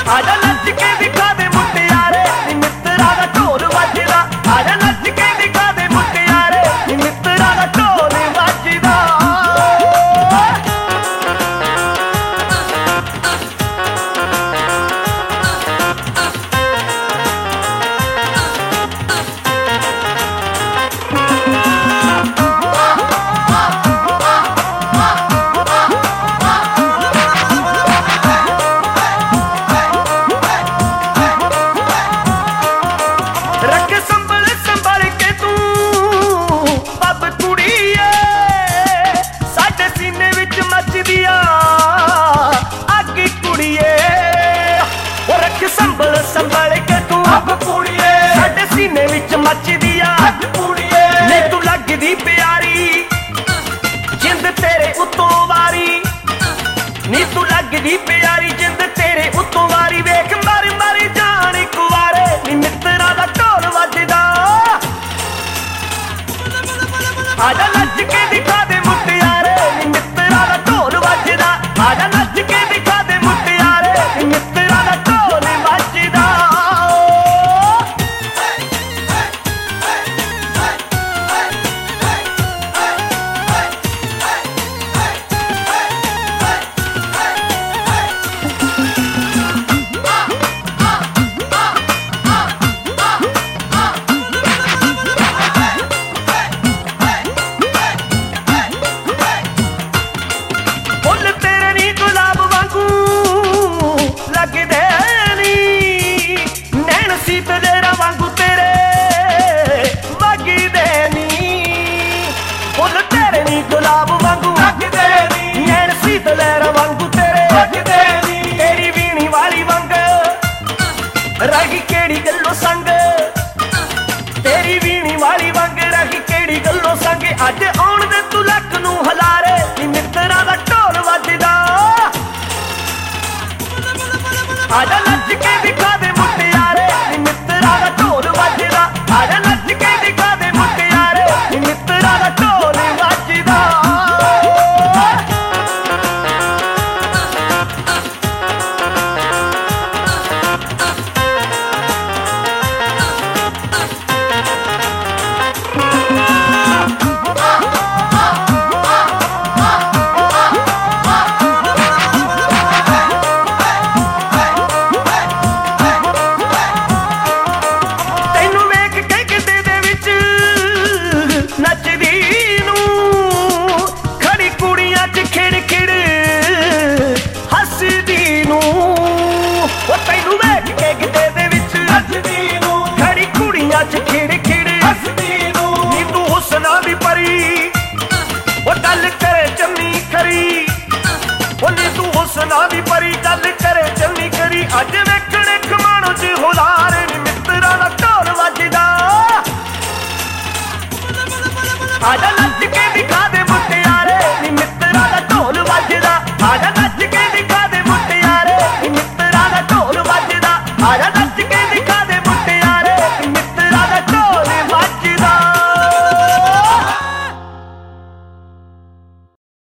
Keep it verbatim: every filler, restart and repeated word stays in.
आजा नच के दिखा दे मुटियारे नी मित्तरा दा ढोल वजदा आजा नच के दिखा दे मुटियारे नी मित्तरा दा ढोल वजदा संभल संभल के तू अब कुड़िए साडे सीने विच मचदी आ अग कुड़िए नी तू लगदी प्यारी जिंद तेरे उत्तों वारी नी तू लगदी प्यारी जिंद तेरे उत्तों वारी वेख मारी मारी जान इक वारे नी मित्तरा दा ढोल वजदा आजा नच के दिखा दे मुटियारे नी मित्तरा दा ढोल वजदा आजा नच के दिखा दे मुटियारे नी मित्तरा दा ढोल गुलाब वांगू लगदे नी नैन सीत लहर वांगू तेरे लगदे नी तेरी वीणी वाली वंग रही केड़ी गल्लो संग तेरी वीणी वाली वंग रही केड़ी गल्लो संग अज आउण दे तू लक नू हलारे नी मित्तरा दा ढोल वजदा आजा नच के दिखा दे मुटियारे नी मित्तरा दा ढोल वजदा आजा नच के दिखा दे मुटियारे नी मित्तरा दा ढोल वजदा What they do?